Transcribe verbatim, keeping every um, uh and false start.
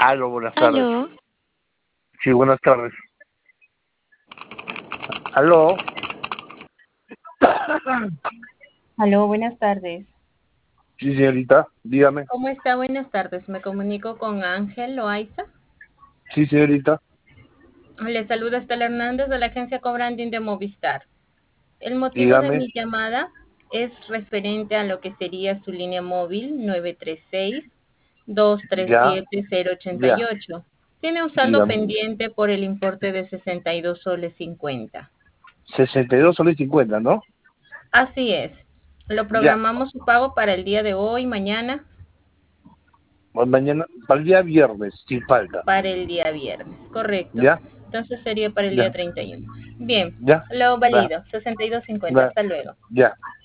Aló, buenas tardes. Aló. Sí, buenas tardes. Aló. Aló, buenas tardes. Sí, señorita, dígame. ¿Cómo está? Buenas tardes. Me comunico con Ángel Loaiza. Sí, señorita. Le saluda Estela Hernández de la agencia Cobranding de Movistar. El motivo de Dígame. mi llamada es referente a lo que sería su línea móvil nueve tres seis, dos tres Ya, siete, cero ocho ya. ocho. Tiene un saldo Dígame. pendiente por el importe de sesenta y dos soles cincuenta. sesenta y dos soles cincuenta, ¿no? Así es. Lo Ya. programamos su pago para el día de hoy, mañana, Pues mañana, para el día viernes, sin falta. para el día viernes, correcto. Ya, Entonces sería para el día ya, treinta y uno. Bien, ya. lo Va, valido, sesenta y dos cincuenta. va, Hasta luego. ya.